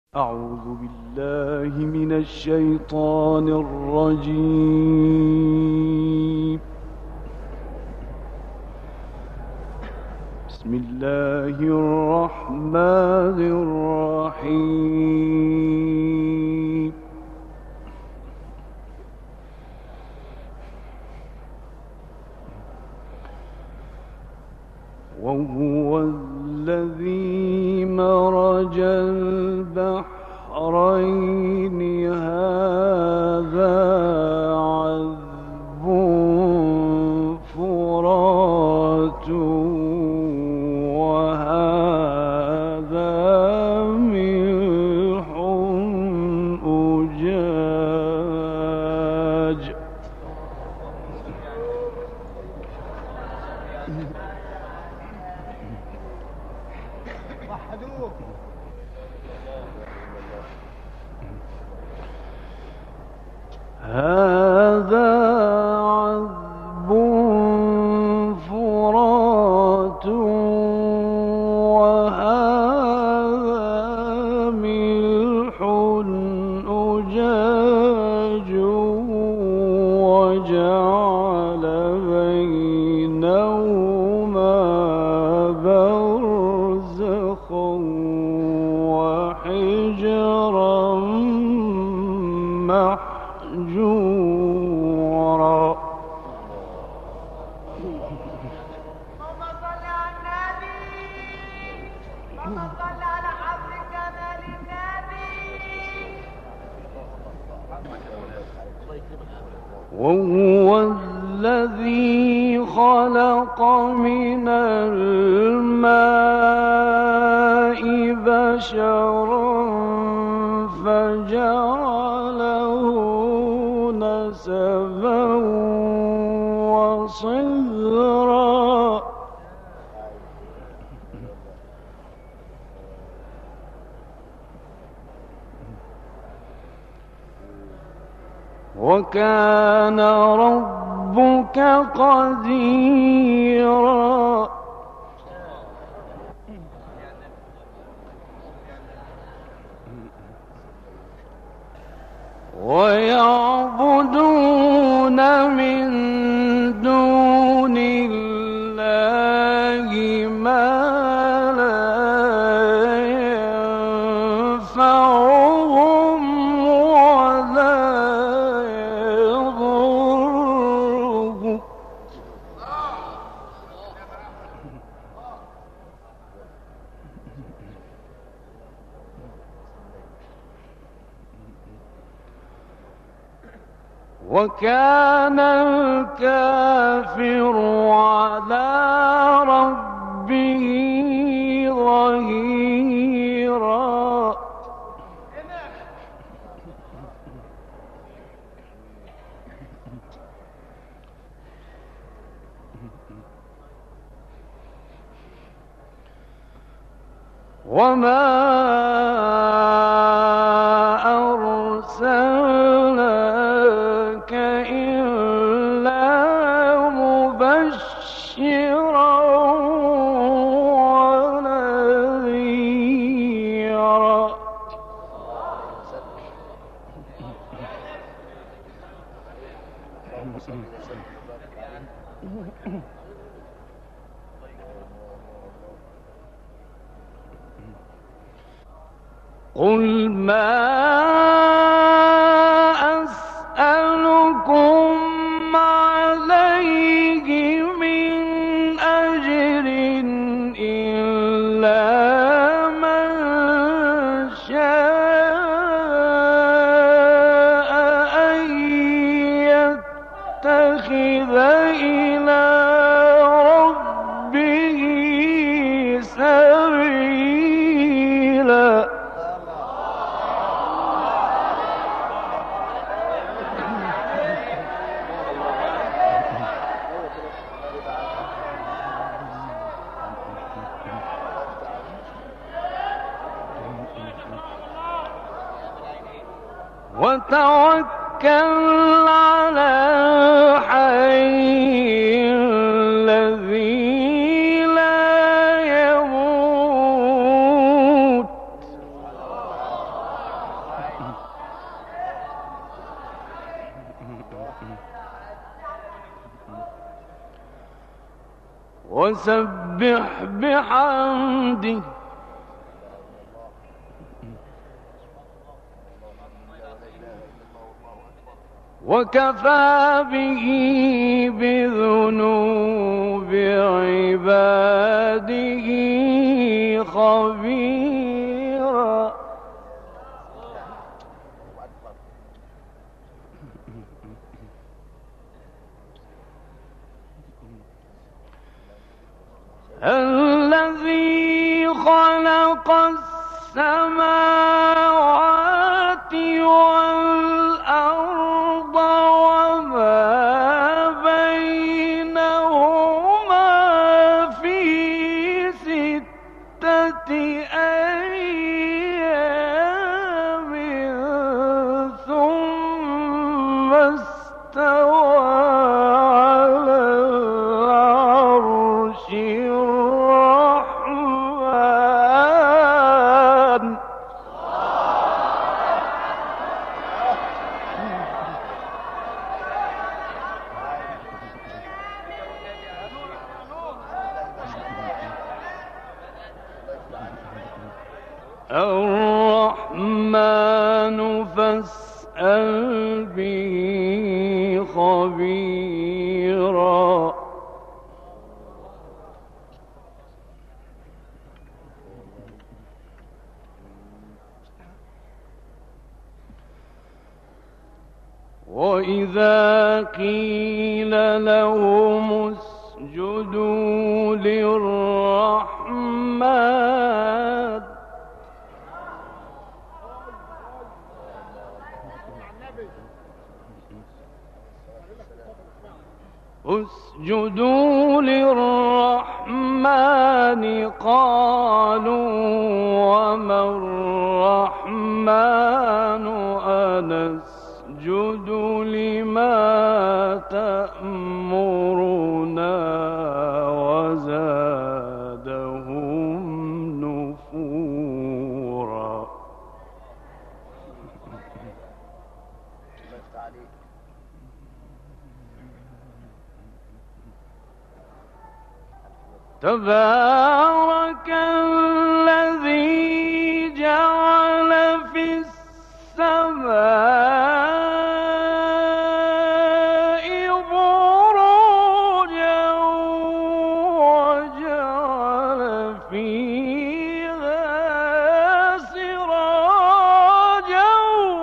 أعوذ بالله من الشيطان الرجيم. بسم الله الرحمن الرحيم. وهو الذي مرج البحرين هذا عذب فرات وهذا ملح أجاج. هذا عذب فرات وهذا ملح أجاج وجعل بينهما برزخا وحجرا محجورا. اللهم صل على النبي، اللهم صل على حبل كمال النبي. وهو الذي خلق من الماء بشرا فجعله نسبا وصهرا. وكان ربك قديرا. ويعبدون من دون الله ما لا ينفعهم ولا يضرهم. وكان الكافر على ربه ظهيرا. وما أرسلناك إلا مبشرا ونذيرا. قل ما أسألكم عليه من أجر إلا من شاء أن يتخذ إلى ربه سبيلا. وتوكل على الحي الذي لا يموت وسبح بحمده وكفى به بذنوب عباده خبيرا. الذي خلق السماوات والأرض وما بينهما في 6 أيام ثم استوى على العرش الرحمن. الرحمن فاسأل به خبيرا. وإذا قيل لهم اسجدوا للرحمن قالوا وما الرحمن أنسجد لما تأمرنا وزادهم نفورا. تبارك الذي جعل في السماء بروجا وجعل فيها سراجا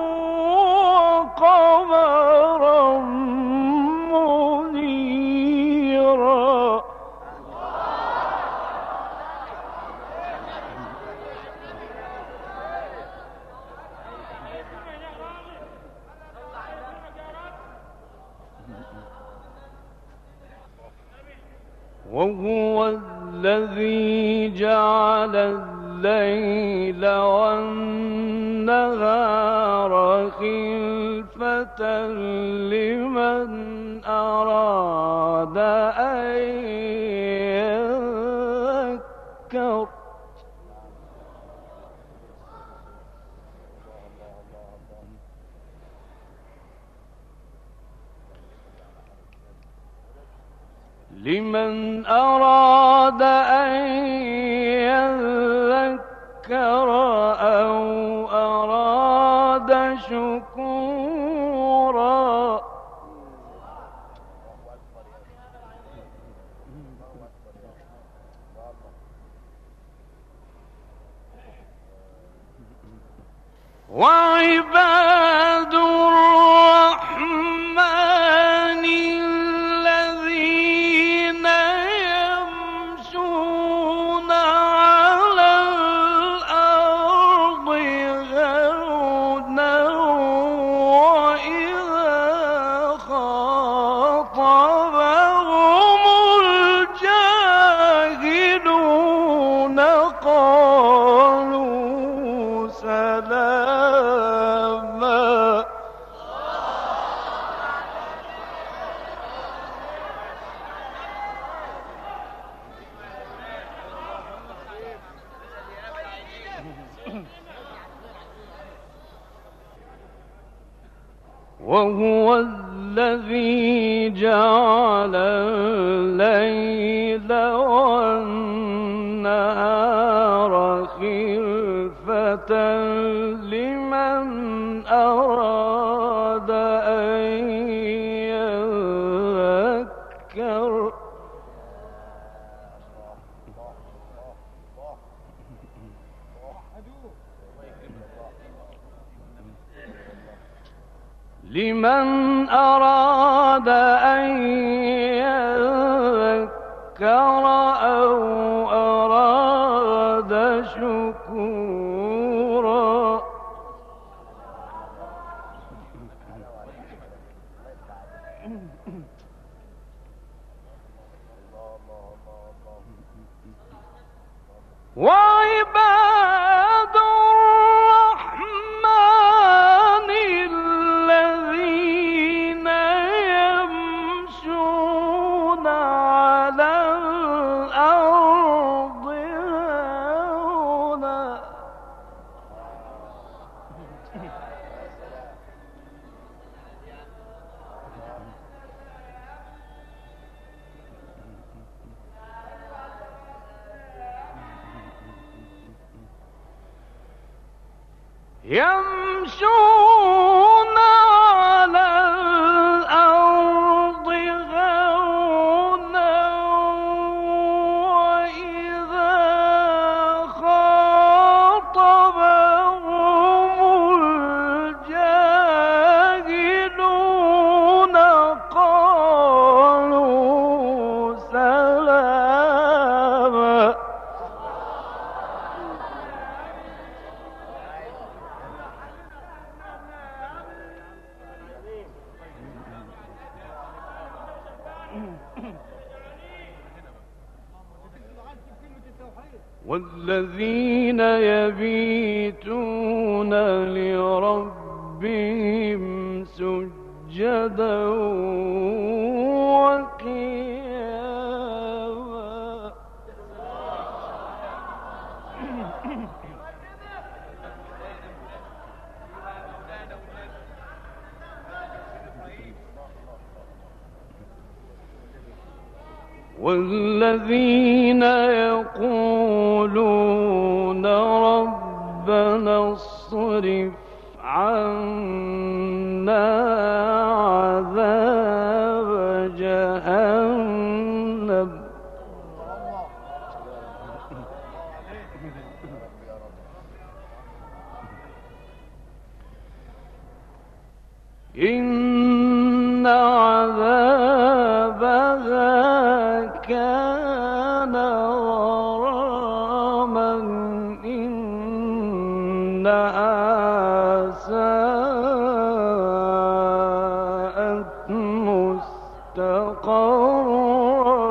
وقمرا منيرا. وهو الذي جعل الليل والنهار خلفة لمن أراد أن يذكر. لمن أراد أن يذكر أو أراد شكورا. وعباد الرحمن الذين يمشون على الأرض هونا وإذا خاطبهم الجاهلون قالوا سلاما. وهو الذي جعل الليل والنهار خلفة لمن أراد أن يذكر أو أراد شكورا. وعباد الرحمن الذين يمشون على الأرض هونا يمشون على الأرض هونا وإذا خاطبهم الجاهلون قالوا سلاما. والذين يبيتون لربهم سجدا وقياما. والذين يقولون ربنا اصرف عنا عذاب جهنم إن عذابها كان غراما إنها ساءت مستقرا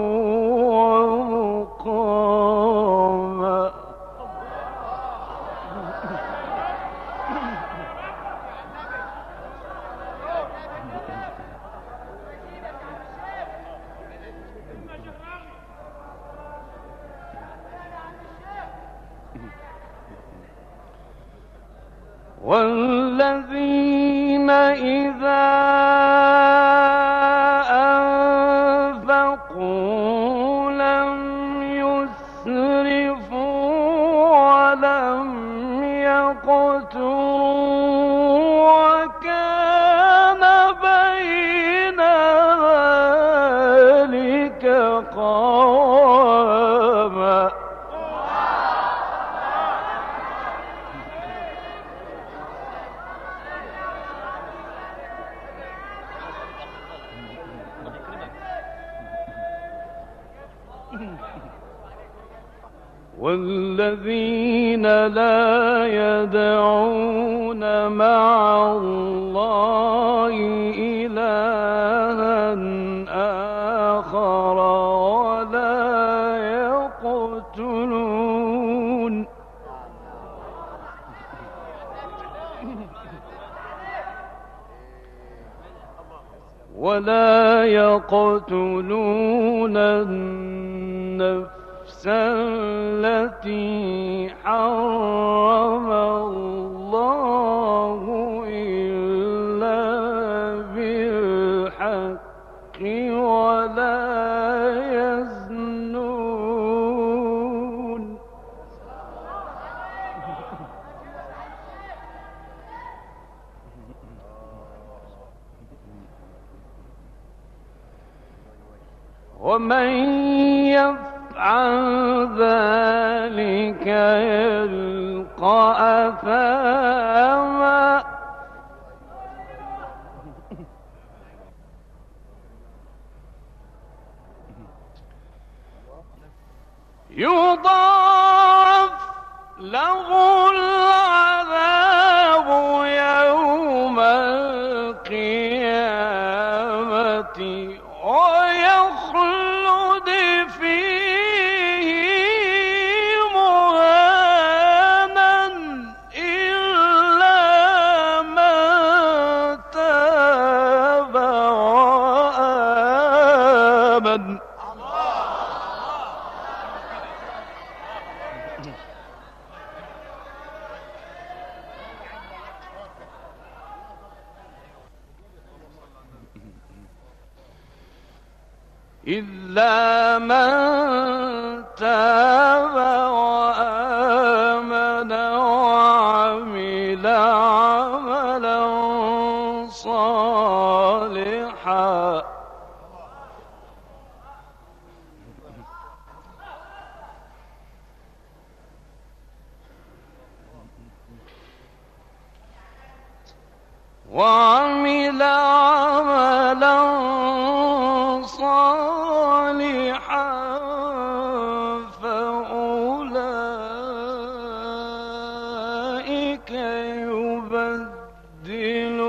ومقاما. والذين إذا أنفقوا لم يسرفوا ولم يقتروا وكان بين ذلك قواما. والذين لا يدعون مع الله إلها آخر ولا يقتلون النفس التي حرم الله إلا بالحق ولا يزنون ومن يفعل ذلك يلقى أثاما يضاعف له العذاب يوم القيامة ويخلد فيه مهانا إلا من تاب وآمن. إلا من تاب وآمن وعمل عملا صالحا وعمل عملا صالحا فأولئك يبدل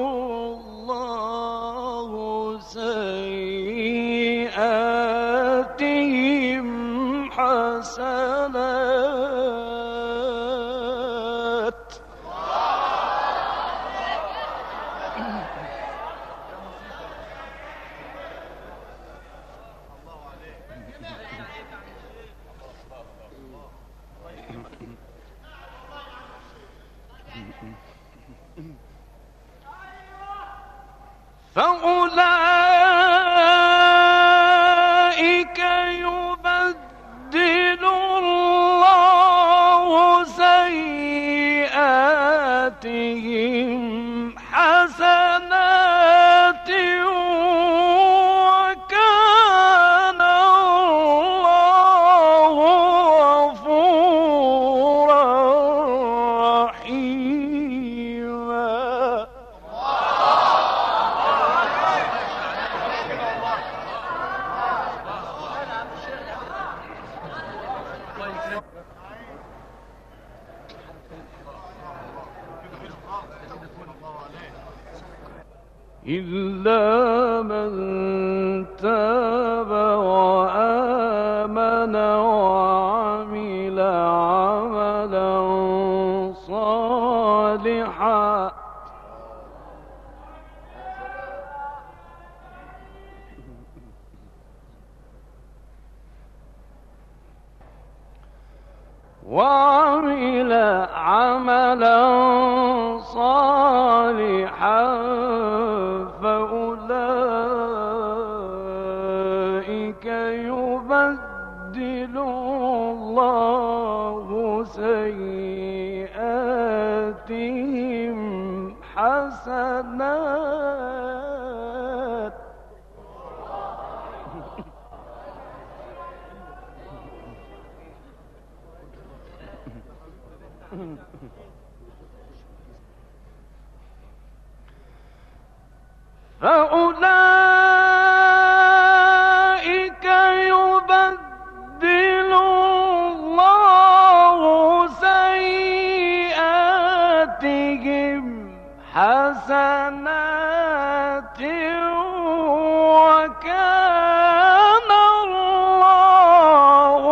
الله سيئاتهم حسنات. فأولئك يبدل الله سيئاتهم حسنات وكان الله غفورا رحيما. إلا من تاب وآمن وعمل عملا صالحا وعمل عملا صالحا فأولئك يبدل الله سيئاتهم حسنات. فأولئك يبدل الله سيئاتهم حسنات وكان الله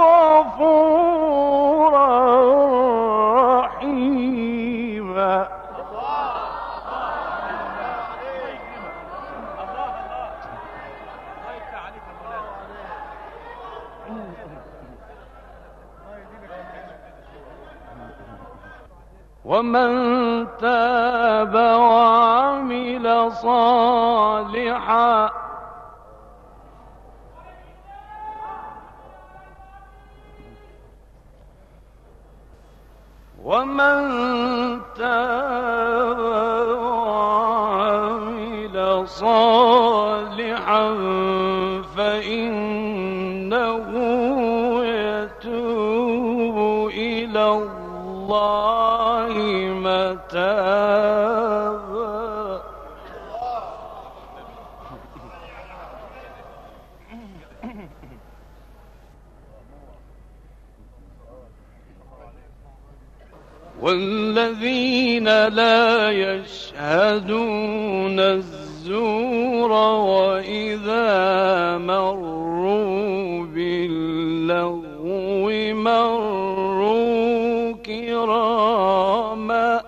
غفورا رحيما. ومن تاب وعمل صالحا ومن تاب وعمل صالحا فإنه يتوب إلى الله متابا. والذين لا يشهدون الزور وإذا مروا باللغو مروا كراما.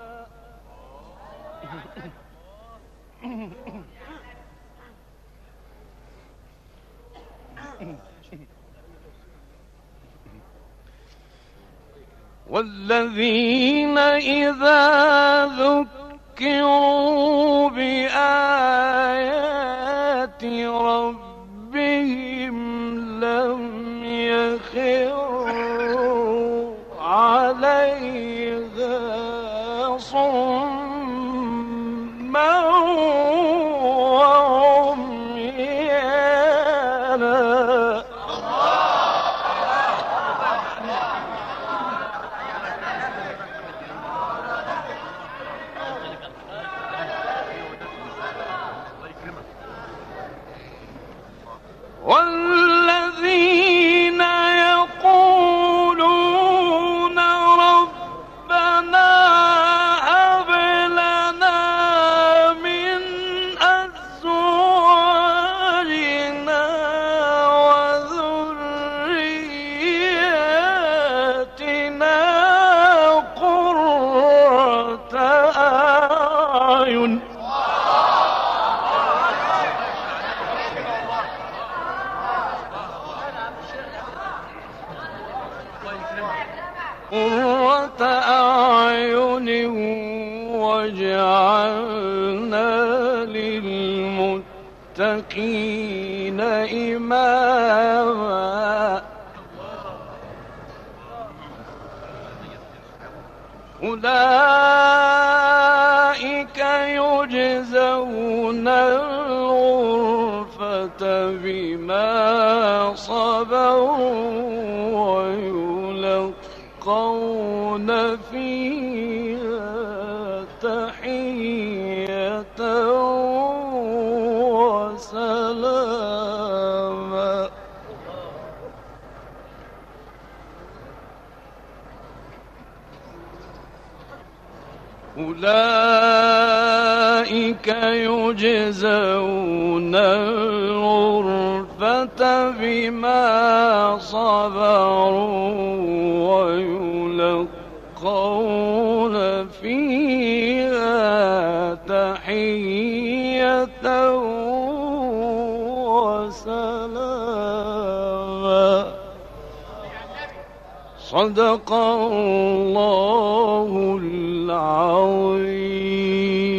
والذين إذا ذكروا بآيات ربهم لم يخروا عليها صما وعميانا. والذين يقولون ربنا هب لنا من أزواجنا وذرياتنا قرة أعين. قرة أعين واجعلنا للمتقين إماما. أولئك يجزون الغرفة بما صبروا ويلقون فيها تحية وسلاما. أولئك يجزون الغرفة بما صبروا ويلقون فيها تحية وسلاما. صدق الله العظيم.